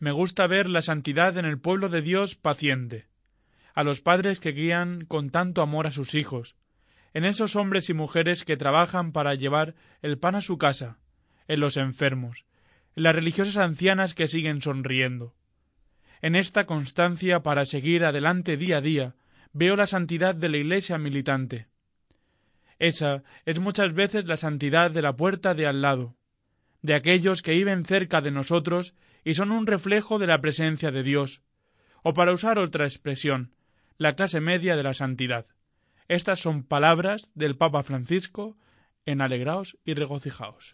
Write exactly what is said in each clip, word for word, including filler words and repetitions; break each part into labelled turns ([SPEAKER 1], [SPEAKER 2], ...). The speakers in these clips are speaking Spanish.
[SPEAKER 1] Me gusta ver la santidad en el pueblo de Dios paciente, a los padres que guían con tanto amor a sus hijos, en esos hombres y mujeres que trabajan para llevar el pan a su casa, en los enfermos, en las religiosas ancianas que siguen sonriendo. En esta constancia para seguir adelante día a día, veo la santidad de la Iglesia militante. Esa es muchas veces la santidad de la puerta de al lado, de aquellos que viven cerca de nosotros y son un reflejo de la presencia de Dios, o para usar otra expresión, la clase media de la santidad. Estas son palabras del Papa Francisco en Alegraos y regocijaos.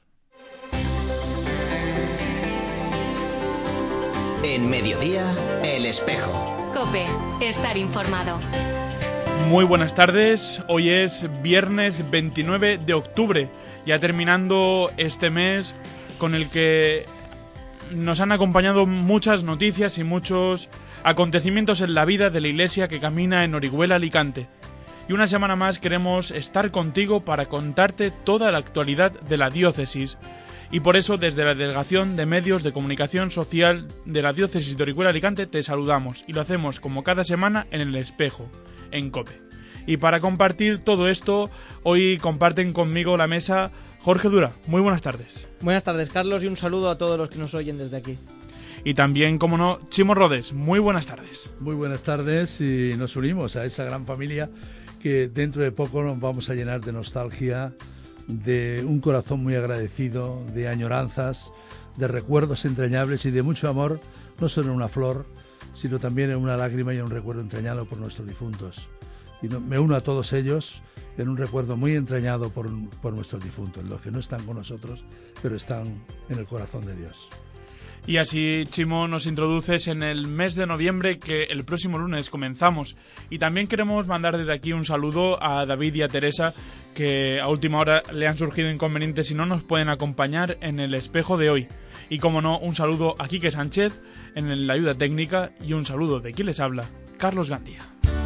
[SPEAKER 2] En Mediodía, El Espejo.
[SPEAKER 3] COPE, estar informado.
[SPEAKER 1] Muy buenas tardes, hoy es viernes veintinueve de octubre, ya terminando este mes con el que nos han acompañado muchas noticias y muchos acontecimientos en la vida de la Iglesia que camina en Orihuela, Alicante. Y una semana más queremos estar contigo para contarte toda la actualidad de la diócesis. Y por eso, desde la Delegación de Medios de Comunicación Social de la Diócesis de Orihuela, Alicante, te saludamos. Y lo hacemos como cada semana en El Espejo, en COPE. Y para compartir todo esto, hoy comparten conmigo la mesa Jorge Dura. Muy buenas tardes.
[SPEAKER 4] Buenas tardes, Carlos, y un saludo a todos los que nos oyen desde aquí.
[SPEAKER 1] Y también, como no, Chimo Rodes. Muy buenas tardes.
[SPEAKER 5] Muy buenas tardes, y nos unimos a esa gran familia que dentro de poco nos vamos a llenar de nostalgia, de un corazón muy agradecido, de añoranzas, de recuerdos entrañables y de mucho amor, no solo en una flor, sino también en una lágrima y en un recuerdo entrañado por nuestros difuntos. Y no, me uno a todos ellos en un recuerdo muy entrañado por, por nuestros difuntos, los que no están con nosotros, pero están en el corazón de Dios.
[SPEAKER 1] Y así, Chimo, nos introduces en el mes de noviembre, que el próximo lunes comenzamos. Y también queremos mandar desde aquí un saludo a David y a Teresa, que a última hora le han surgido inconvenientes y no nos pueden acompañar en el espejo de hoy. Y como no, un saludo a Quique Sánchez en la ayuda técnica y un saludo de quien les habla, Carlos Gandía.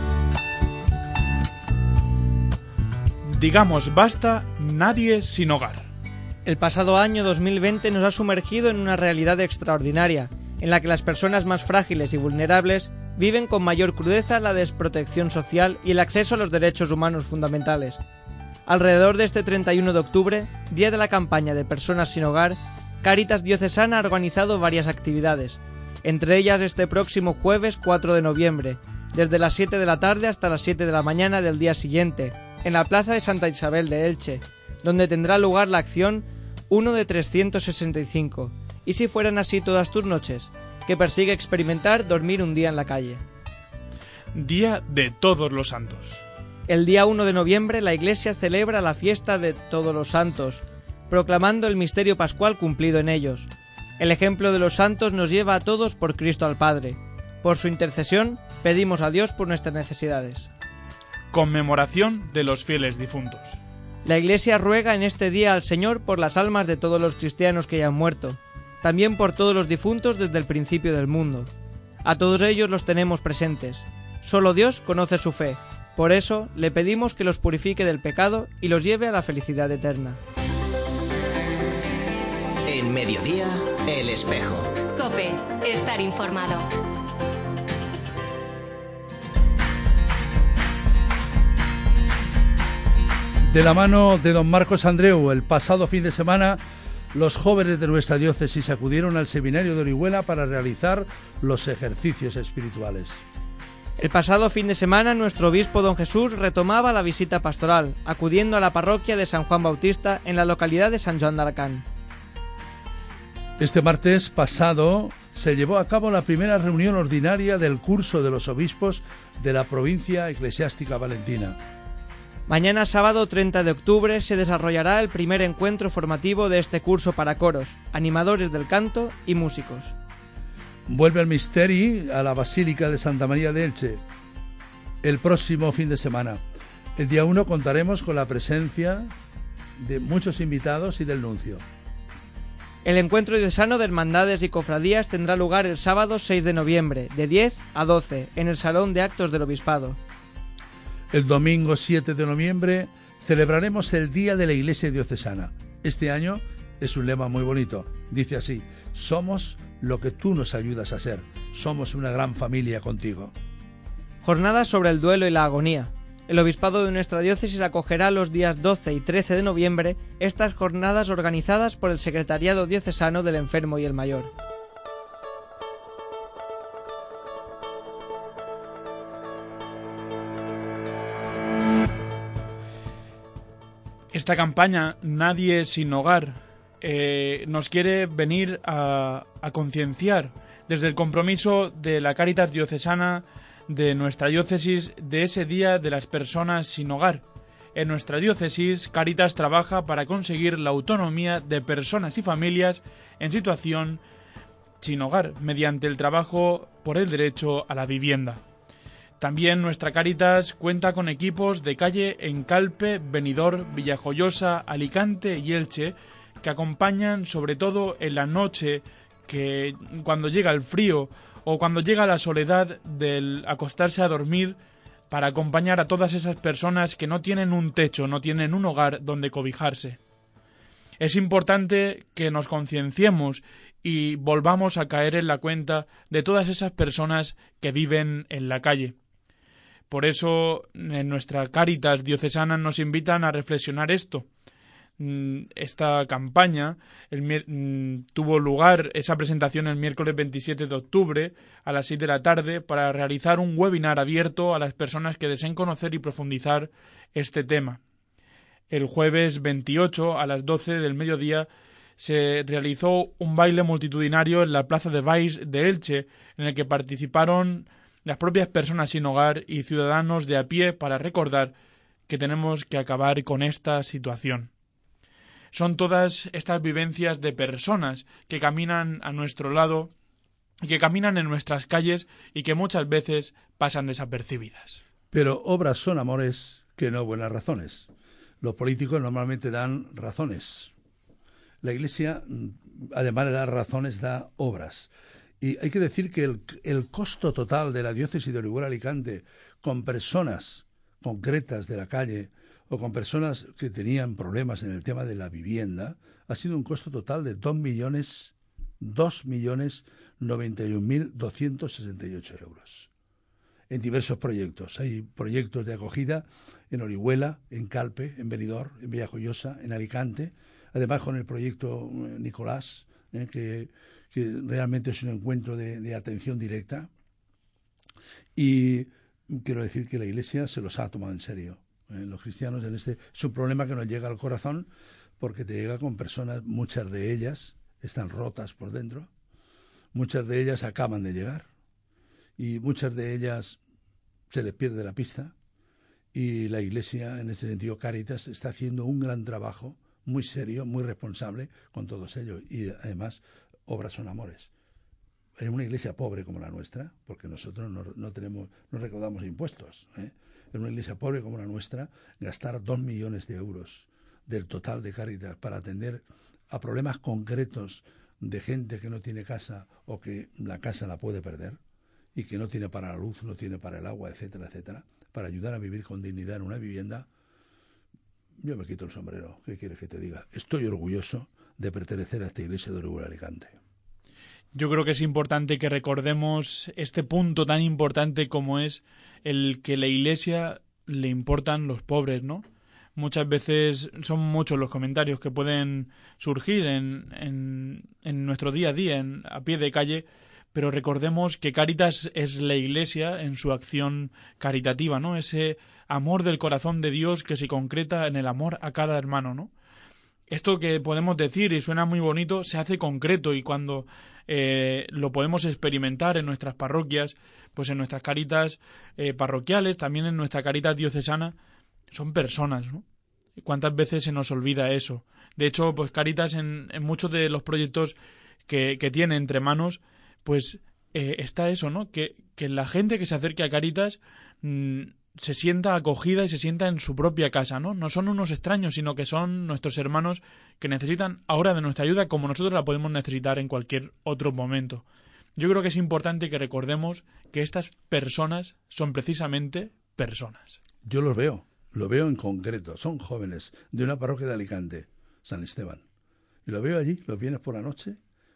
[SPEAKER 1] Digamos basta, nadie sin hogar.
[SPEAKER 4] El pasado año dos mil veinte nos ha sumergido en una realidad extraordinaria, en la que las personas más frágiles y vulnerables viven con mayor crudeza la desprotección social y el acceso a los derechos humanos fundamentales. Alrededor de este treinta y uno de octubre, día de la campaña de personas sin hogar, Cáritas Diocesana ha organizado varias actividades, entre ellas este próximo jueves cuatro de noviembre, desde las siete de la tarde hasta las siete de la mañana del día siguiente, en la plaza de Santa Isabel de Elche, donde tendrá lugar la acción uno de trescientos sesenta y cinco, y si fueran así todas tus noches, que persigue experimentar dormir un día en la calle.
[SPEAKER 1] Día de Todos los Santos.
[SPEAKER 4] El día uno de noviembre la Iglesia celebra la fiesta de Todos los Santos, proclamando el misterio pascual cumplido en ellos. El ejemplo de los santos nos lleva a todos por Cristo al Padre. Por su intercesión, pedimos a Dios por nuestras necesidades.
[SPEAKER 1] Conmemoración de los fieles difuntos.
[SPEAKER 4] La Iglesia ruega en este día al Señor por las almas de todos los cristianos que ya han muerto, también por todos los difuntos desde el principio del mundo. A todos ellos los tenemos presentes. Solo Dios conoce su fe. Por eso le pedimos que los purifique del pecado y los lleve a la felicidad eterna.
[SPEAKER 2] En Mediodía, El Espejo.
[SPEAKER 3] COPE, estar informado.
[SPEAKER 5] De la mano de don Marcos Andreu, el pasado fin de semana, los jóvenes de nuestra diócesis acudieron al seminario de Orihuela para realizar los ejercicios espirituales.
[SPEAKER 4] El pasado fin de semana, nuestro obispo don Jesús retomaba la visita pastoral, acudiendo a la parroquia de San Juan Bautista en la localidad de San Joan d'Alacant.
[SPEAKER 5] Este martes pasado se llevó a cabo la primera reunión ordinaria del curso de los obispos de la provincia eclesiástica valentina.
[SPEAKER 4] Mañana sábado treinta de octubre se desarrollará el primer encuentro formativo de este curso para coros, animadores del canto y músicos.
[SPEAKER 5] Vuelve el Misteri a la Basílica de Santa María de Elche el próximo fin de semana. El día uno contaremos con la presencia de muchos invitados y del nuncio.
[SPEAKER 4] El encuentro diocesano de hermandades y cofradías tendrá lugar el sábado seis de noviembre, de diez a doce, en el Salón de Actos del Obispado.
[SPEAKER 5] El domingo siete de noviembre celebraremos el Día de la Iglesia Diocesana. Este año es un lema muy bonito. Dice así: Somos lo que tú nos ayudas a ser. Somos una gran familia contigo.
[SPEAKER 4] Jornadas sobre el duelo y la agonía. El Obispado de nuestra diócesis acogerá los días doce y trece de noviembre estas jornadas organizadas por el Secretariado Diocesano del Enfermo y el Mayor.
[SPEAKER 1] Esta campaña, Nadie sin hogar, eh, nos quiere venir a, a concienciar desde el compromiso de la Cáritas diocesana de nuestra diócesis de ese día de las personas sin hogar. En nuestra diócesis, Cáritas trabaja para conseguir la autonomía de personas y familias en situación sin hogar mediante el trabajo por el derecho a la vivienda. También nuestra Cáritas cuenta con equipos de calle en Calpe, Benidorm, Villajoyosa, Alicante y Elche que acompañan sobre todo en la noche, que cuando llega el frío o cuando llega la soledad del acostarse a dormir, para acompañar a todas esas personas que no tienen un techo, no tienen un hogar donde cobijarse. Es importante que nos concienciemos y volvamos a caer en la cuenta de todas esas personas que viven en la calle. Por eso, en nuestra Cáritas diocesana nos invitan a reflexionar esto. Esta campaña el, tuvo lugar, esa presentación, el miércoles veintisiete de octubre a las seis de la tarde para realizar un webinar abierto a las personas que deseen conocer y profundizar este tema. El jueves veintiocho a las doce del mediodía se realizó un baile multitudinario en la Plaza de Baix de Elche, en el que participaron las propias personas sin hogar y ciudadanos de a pie para recordar que tenemos que acabar con esta situación. Son todas estas vivencias de personas que caminan a nuestro lado y que caminan en nuestras calles y que muchas veces pasan desapercibidas.
[SPEAKER 5] Pero obras son amores que no buenas razones. Los políticos normalmente dan razones. La Iglesia, además de dar razones, da obras. Y hay que decir que el, el costo total de la diócesis de Orihuela-Alicante con personas concretas de la calle o con personas que tenían problemas en el tema de la vivienda ha sido un costo total de dos millones noventa y un mil doscientos sesenta y ocho euros. En diversos proyectos. Hay proyectos de acogida en Orihuela, en Calpe, en Benidorm, en Villajoyosa, en Alicante. Además con el proyecto Nicolás, eh, que, que realmente es un encuentro de, de atención directa. Y quiero decir que la Iglesia se los ha tomado en serio. Eh, los cristianos en este es un problema que nos llega al corazón porque te llega con personas, muchas de ellas están rotas por dentro, muchas de ellas acaban de llegar y muchas de ellas se les pierde la pista y la Iglesia, en este sentido Cáritas, está haciendo un gran trabajo muy serio, muy responsable con todos ellos y además obras son amores. En una iglesia pobre como la nuestra, porque nosotros no, no tenemos, no recaudamos impuestos, ¿eh? En una iglesia pobre como la nuestra, gastar dos millones de euros del total de Cáritas para atender a problemas concretos de gente que no tiene casa o que la casa la puede perder y que no tiene para la luz, no tiene para el agua, etcétera, etcétera, para ayudar a vivir con dignidad en una vivienda. Yo me quito el sombrero. ¿Qué quieres que te diga? Estoy orgulloso de pertenecer a esta iglesia de Orihuela-Alicante.
[SPEAKER 1] Yo creo que es importante que recordemos este punto tan importante como es el que la Iglesia le importan los pobres, ¿no? Muchas veces son muchos los comentarios que pueden surgir en, en, en nuestro día a día, en, a pie de calle, pero recordemos que Cáritas es la Iglesia en su acción caritativa, ¿no? Ese amor del corazón de Dios que se concreta en el amor a cada hermano, ¿no? Esto que podemos decir y suena muy bonito se hace concreto y cuando eh, lo podemos experimentar en nuestras parroquias, pues en nuestras Cáritas eh, parroquiales, también en nuestra Cáritas diocesana, son personas, ¿no? ¿Cuántas veces se nos olvida eso? De hecho, pues Cáritas en, en muchos de los proyectos que, que tiene entre manos, pues eh, está eso, ¿no? Que, que la gente que se acerque a Cáritas mmm, se sienta acogida y se sienta en su propia casa, ¿no? No son unos extraños, sino que son nuestros hermanos que necesitan ahora de nuestra ayuda como nosotros la podemos necesitar en cualquier otro momento. Yo creo que es importante que recordemos que estas personas son precisamente personas.
[SPEAKER 5] Yo los veo, lo veo en concreto. Son jóvenes de una parroquia de Alicante, San Esteban. Y lo veo allí, los viernes por la noche,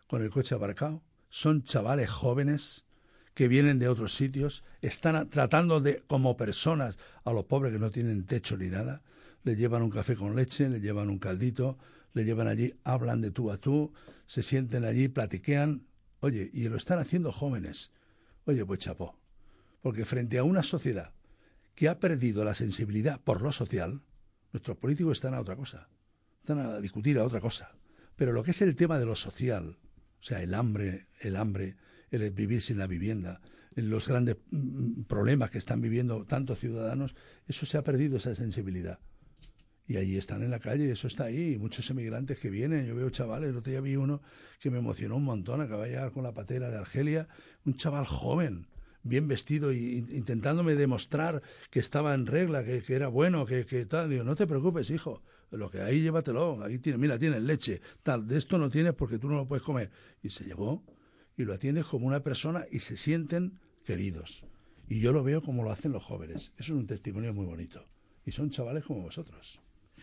[SPEAKER 5] con el coche aparcado. Son chavales jóvenes que vienen de otros sitios, están a, tratando de, como personas, a los pobres que no tienen techo ni nada. Les llevan un café con leche, les llevan un caldito, les llevan allí, hablan de tú a tú, se sienten allí, platiquean. Oye, y lo están haciendo jóvenes. Oye, pues chapó. Porque frente a una sociedad que ha perdido la sensibilidad por lo social, nuestros políticos están a otra cosa. Están a discutir a otra cosa. Pero lo que es el tema de lo social, o sea, el hambre, el hambre, el vivir sin la vivienda, los grandes mm, problemas que están viviendo tantos ciudadanos, eso se ha perdido, esa sensibilidad. Y ahí están en la calle, eso está ahí, y muchos emigrantes que vienen. Yo veo chavales, el otro día vi uno que me emocionó un montón, acaba de llegar con la patera de Argelia, un chaval joven, bien vestido, y intentándome demostrar que estaba en regla, que, que era bueno, que, que tal. Digo, no te preocupes, hijo, lo que hay llévatelo, aquí tienes, mira, tienes leche, tal, de esto no tienes porque tú no lo puedes comer. Y se llevó, y lo atiendes como una persona y se sienten queridos. Y yo lo veo como lo hacen los jóvenes. Eso es un testimonio muy bonito. Y son chavales como vosotros.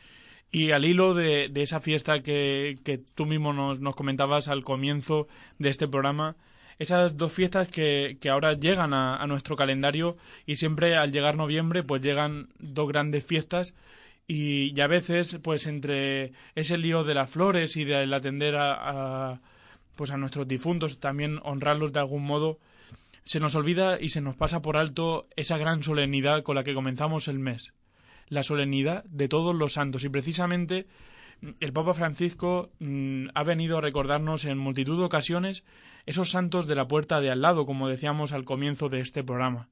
[SPEAKER 1] Y al hilo de, de esa fiesta que, que tú mismo nos, nos comentabas al comienzo de este programa, esas dos fiestas que, que ahora llegan a, a nuestro calendario, y siempre al llegar noviembre pues llegan dos grandes fiestas, y, y a veces pues entre ese lío de las flores y del atender a, a, pues a nuestros difuntos, también honrarlos de algún modo, se nos olvida y se nos pasa por alto esa gran solemnidad con la que comenzamos el mes. La solemnidad de todos los santos, y precisamente el Papa Francisco mmm, ha venido a recordarnos en multitud de ocasiones esos santos de la puerta de al lado, como decíamos al comienzo de este programa.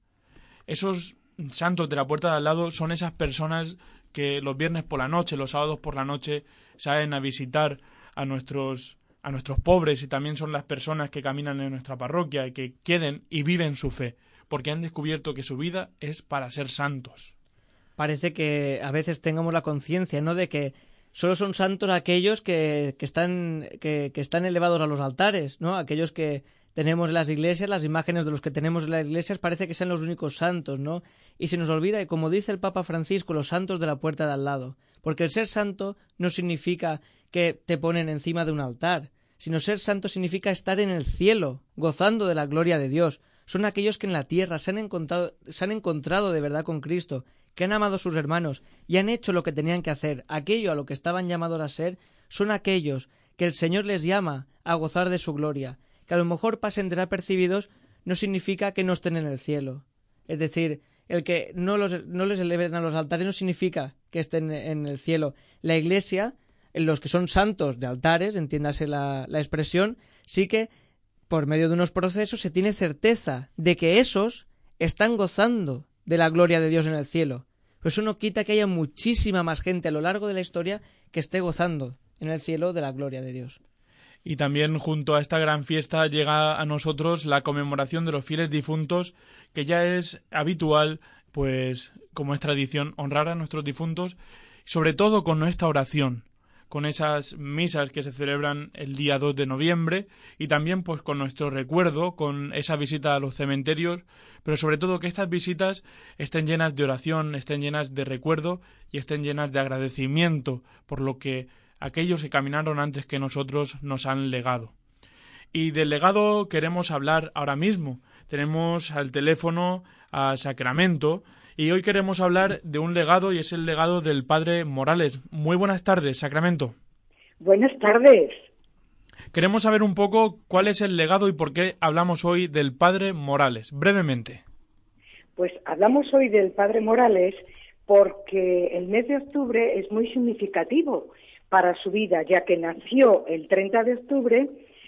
[SPEAKER 1] Esos santos de la puerta de al lado son esas personas que los viernes por la noche, los sábados por la noche, salen a visitar a nuestros, a nuestros pobres, y también son las personas que caminan en nuestra parroquia y que quieren y viven su fe, porque han descubierto que su vida es para ser santos.
[SPEAKER 4] Parece que a veces tengamos la conciencia, ¿no?, de que solo son santos aquellos que, que están que, que están elevados a los altares, ¿no? Aquellos que tenemos en las iglesias, las imágenes de los que tenemos en las iglesias parece que sean los únicos santos, ¿no? Y se nos olvida, y como dice el Papa Francisco, los santos de la puerta de al lado. Porque el ser santo no significa que te ponen encima de un altar, sino ser santo significa estar en el cielo, gozando de la gloria de Dios. Son aquellos que en la tierra se han encontrado, se han encontrado de verdad con Cristo, que han amado a sus hermanos y han hecho lo que tenían que hacer, aquello a lo que estaban llamados a ser. Son aquellos que el Señor les llama a gozar de su gloria. Que a lo mejor pasen desapercibidos no significa que no estén en el cielo. Es decir, el que no, los, no les eleven a los altares no significa que estén en el cielo. La Iglesia, los que son santos de altares, entiéndase la, la expresión, sí que por medio de unos procesos se tiene certeza de que esos están gozando de la gloria de Dios en el cielo. Pero eso no quita que haya muchísima más gente a lo largo de la historia que esté gozando en el cielo de la gloria de Dios.
[SPEAKER 1] Y también junto a esta gran fiesta llega a nosotros la conmemoración de los fieles difuntos, que ya es habitual, pues como es tradición, honrar a nuestros difuntos, sobre todo con nuestra oración, con esas misas que se celebran el día dos de noviembre, y también pues con nuestro recuerdo, con esa visita a los cementerios, pero sobre todo que estas visitas estén llenas de oración, estén llenas de recuerdo y estén llenas de agradecimiento por lo que aquellos que caminaron antes que nosotros nos han legado. Y del legado queremos hablar ahora mismo. Tenemos al teléfono a Sacramento, y hoy queremos hablar de un legado, y es el legado del Padre Morales. Muy buenas tardes, Sacramento.
[SPEAKER 6] Buenas tardes.
[SPEAKER 1] Queremos saber un poco cuál es el legado y por qué hablamos hoy del Padre Morales, brevemente.
[SPEAKER 6] Pues hablamos hoy del Padre Morales porque el mes de octubre es muy significativo para su vida, ya que nació el treinta de octubre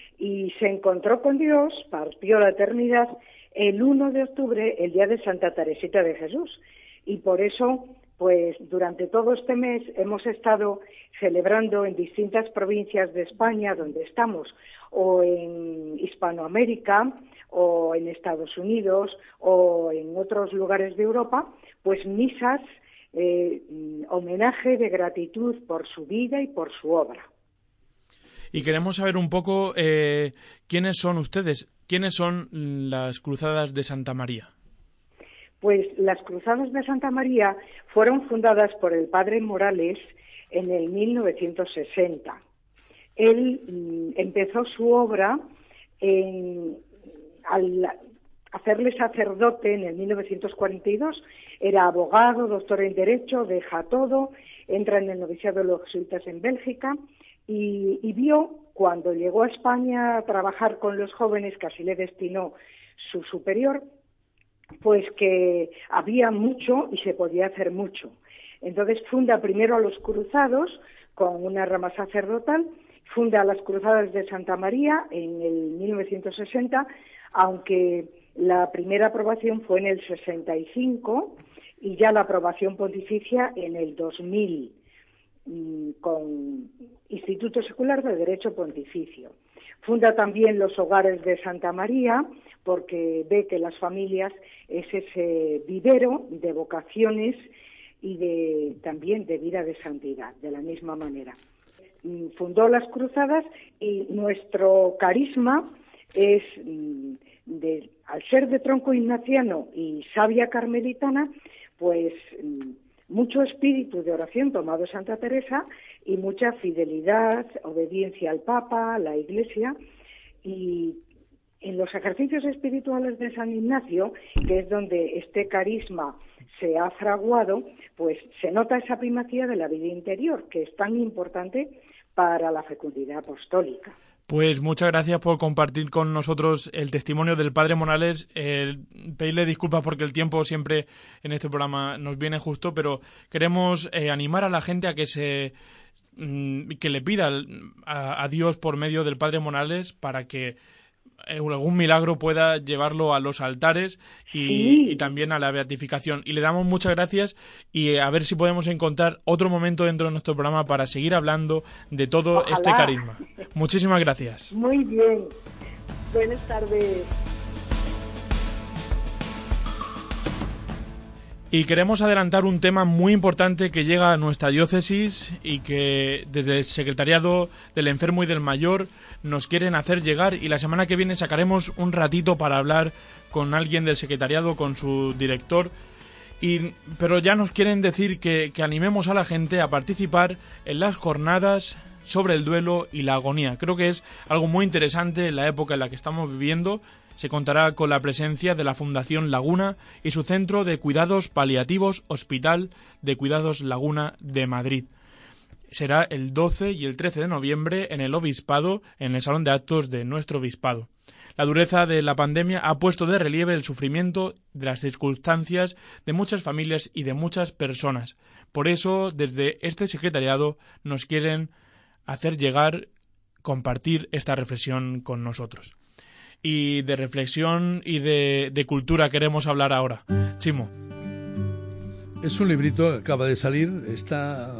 [SPEAKER 6] y se encontró con Dios, partió la eternidad el uno de octubre, el día de Santa Teresita de Jesús. Y por eso, pues durante todo este mes hemos estado celebrando en distintas provincias de España donde estamos, o en Hispanoamérica, o en Estados Unidos, o en otros lugares de Europa, pues misas, eh, homenaje de gratitud por su vida y por su obra.
[SPEAKER 1] Y queremos saber un poco eh, quiénes son ustedes, quiénes son las Cruzadas de Santa María.
[SPEAKER 6] Pues las Cruzadas de Santa María fueron fundadas por el Padre Morales en el mil novecientos sesenta. él mm, empezó su obra en, al hacerle sacerdote en el mil novecientos cuarenta y dos. Era abogado, doctor en Derecho, deja todo, entra en el noviciado de los jesuitas en Bélgica y, y vio, cuando llegó a España a trabajar con los jóvenes, que así le destinó su superior, pues que había mucho y se podía hacer mucho. Entonces funda primero a los cruzados con una rama sacerdotal, funda las Cruzadas de Santa María en el mil novecientos sesenta, aunque la primera aprobación fue en el sesenta y cinco y ya la aprobación pontificia en el dos mil, con Instituto Secular de Derecho Pontificio. Funda también los Hogares de Santa María, porque ve que las familias es ese vivero de vocaciones y de también de vida de santidad, de la misma manera. Fundó las Cruzadas y nuestro carisma es, de, al ser de tronco ignaciano y savia carmelitana, pues mucho espíritu de oración tomado de Santa Teresa y mucha fidelidad, obediencia al Papa, a la Iglesia. Y en los ejercicios espirituales de San Ignacio, que es donde este carisma se ha fraguado, pues se nota esa primacía de la vida interior, que es tan importante para la fecundidad apostólica.
[SPEAKER 1] Pues muchas gracias por compartir con nosotros el testimonio del Padre Morales. Eh, pedirle disculpas porque el tiempo siempre en este programa nos viene justo, pero queremos eh, animar a la gente a que se mm, que le pida a, a Dios por medio del Padre Morales para que algún milagro pueda llevarlo a los altares y,
[SPEAKER 6] sí.
[SPEAKER 1] y también a la beatificación. Y le damos muchas gracias y a ver si podemos encontrar otro momento dentro de nuestro programa para seguir hablando de todo
[SPEAKER 6] Ojalá.
[SPEAKER 1] este carisma. Muchísimas gracias.
[SPEAKER 6] Muy bien. Buenas tardes.
[SPEAKER 1] Y queremos adelantar un tema muy importante que llega a nuestra diócesis y que desde el Secretariado del Enfermo y del Mayor nos quieren hacer llegar, y la semana que viene sacaremos un ratito para hablar con alguien del secretariado, con su director, y, pero ya nos quieren decir que, que animemos a la gente a participar en las jornadas sobre el duelo y la agonía. Creo que es algo muy interesante en la época en la que estamos viviendo. Se contará con la presencia de la Fundación Laguna y su Centro de Cuidados Paliativos Hospital de Cuidados Laguna de Madrid. Será el doce y el trece de noviembre en el Obispado, en el Salón de Actos de nuestro Obispado. La dureza de la pandemia ha puesto de relieve el sufrimiento de las circunstancias de muchas familias y de muchas personas. Por eso, desde este secretariado nos quieren hacer llegar, compartir esta reflexión con nosotros. Y de reflexión y de, de cultura queremos hablar ahora. Chimo.
[SPEAKER 5] Es un librito que acaba de salir, está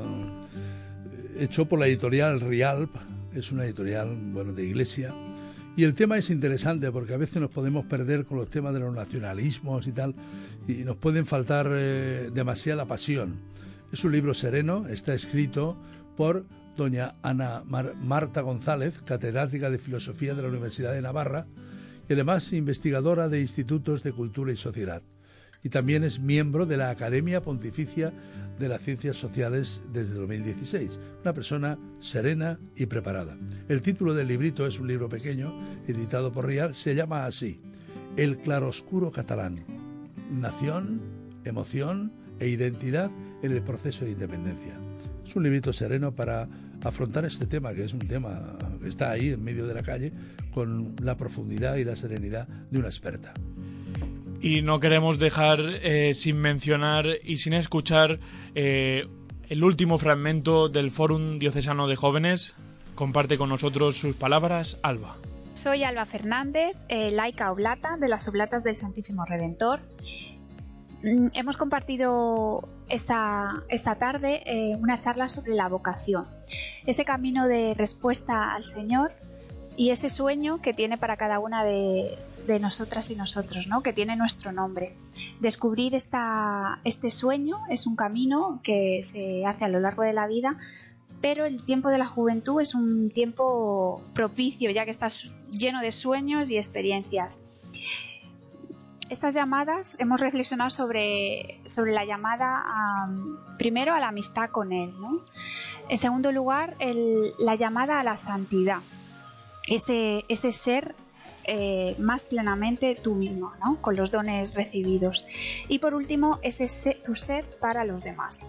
[SPEAKER 5] hecho por la editorial Rialp, es una editorial, bueno, de Iglesia, y el tema es interesante porque a veces nos podemos perder con los temas de los nacionalismos y tal, y nos pueden faltar eh, demasiada pasión. Es un libro sereno, está escrito por doña Ana Mar- Marta González, catedrática de Filosofía de la Universidad de Navarra, y además investigadora de Institutos de Cultura y Sociedad. Y también es miembro de la Academia Pontificia de las Ciencias Sociales desde dos mil dieciséis. Una persona serena y preparada. El título del librito es un libro pequeño, editado por Rial, se llama así: El claroscuro catalán. Nación, emoción e identidad en el proceso de independencia. Es un librito sereno para afrontar este tema, que es un tema que está ahí en medio de la calle, con la profundidad y la serenidad de una experta.
[SPEAKER 1] Y no queremos dejar eh, sin mencionar y sin escuchar eh, el último fragmento del Fórum Diocesano de Jóvenes. Comparte con nosotros sus palabras, Alba.
[SPEAKER 7] Soy Alba Fernández, eh, laica oblata de las Oblatas del Santísimo Redentor. Mm, hemos compartido esta, esta tarde eh, una charla sobre la vocación, ese camino de respuesta al Señor y ese sueño que tiene para cada una de, de nosotras y nosotros, ¿no? Que tiene nuestro nombre. Descubrir esta, este sueño es un camino que se hace a lo largo de la vida, pero el tiempo de la juventud es un tiempo propicio, ya que estás lleno de sueños y experiencias. estas llamadas, hemos reflexionado sobre, sobre la llamada a, primero a la amistad con Él, ¿no? En segundo lugar, el, la llamada a la santidad, ese, ese ser eh, más plenamente tú mismo, ¿no? Con los dones recibidos. Y por último, ese ser, tu ser para los demás.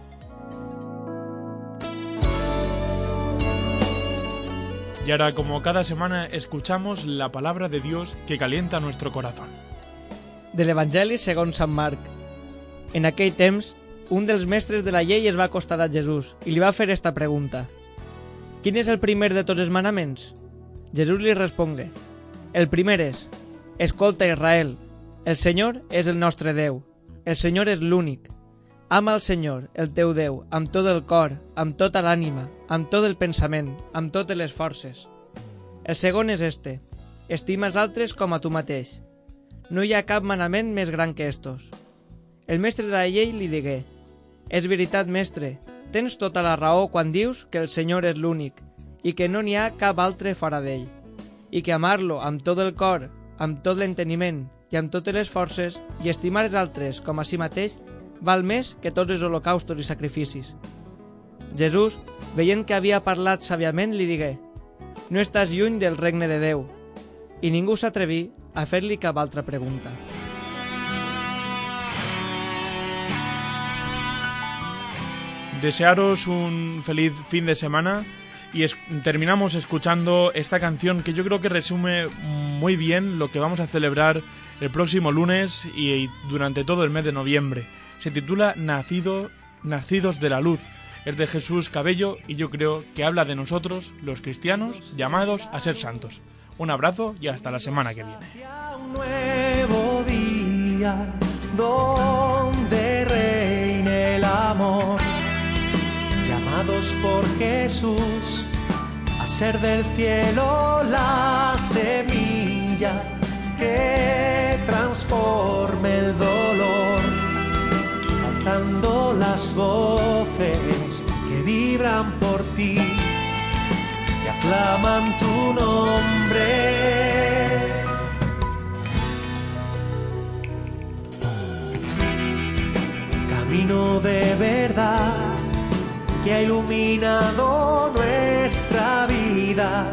[SPEAKER 1] Y ahora, como cada semana, escuchamos la palabra de Dios que calienta nuestro corazón.
[SPEAKER 4] De l'Evangeli segons Sant Marc. En aquell temps, un dels mestres de la llei es va acostar a Jesús i li va fer esta pregunta. Quin és el primer de tots els manaments? Jesús li respongué. El primer és, escolta Israel, el Senyor és el nostre Déu, el Senyor és l'únic. Ama el Senyor, el teu Déu, amb tot el cor, amb tota l'ànima, amb tot el pensament, amb totes les forces. El segon és este, estima els altres com a tu mateix. No hi ha cap manament més gran que estos. El mestre de la llei li digué, és veritat, mestre, tens tota la raó quan dius que el Senyor és l'únic i que no n'hi ha cap altre fora d'ell, i que amar-lo amb tot el cor, amb tot l'enteniment i amb totes les forces i estimar els altres com a si mateix val més que tots els holocaustos i sacrificis. Jesús, veient que havia parlat sàviament, li digué, no estàs lluny del regne de Déu, i ningú s'atreví a fer-li cap altra pregunta.
[SPEAKER 1] Desearos un feliz fin de semana y es- terminamos escuchando esta canción que yo creo que resume muy bien lo que vamos a celebrar el próximo lunes y, y durante todo el mes de noviembre. Se titula Nacido, Nacidos de la Luz. Es de Jesús Cabello y yo creo que habla de nosotros, los cristianos, llamados a ser santos. Un abrazo y hasta la semana que viene.
[SPEAKER 8] Un nuevo día donde reine el amor, llamados por Jesús a ser del cielo la semilla que transforme el dolor, alzando las voces que vibran por ti y aclaman tu nombre. Camino de verdad que ha iluminado nuestra vida,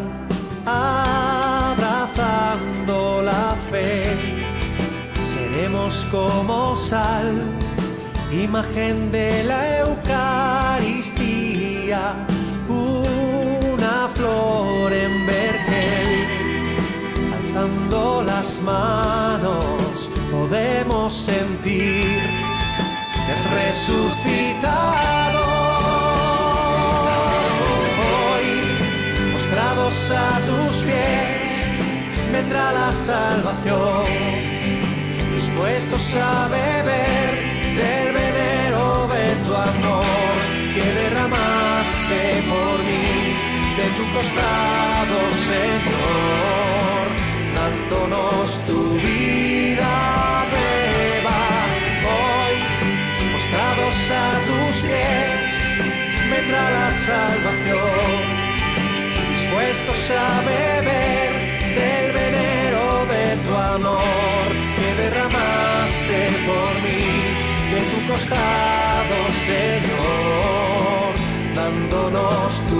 [SPEAKER 8] abrazando la fe, seremos como sal, imagen de la Eucaristía, una flor en vergel, alzando las manos podemos sentir que es resucitado. Hoy, postrados a tus pies, vendrá la salvación, dispuestos a beber del veneno de tu amor que derramaste por mí, de tu costado, Señor, dándonos tu vida nueva. Hoy, postrados a tus pies, vendrá la salvación, dispuestos a beber del veneno de tu amor que derramaste por mí, de tu costado, Señor, dándonos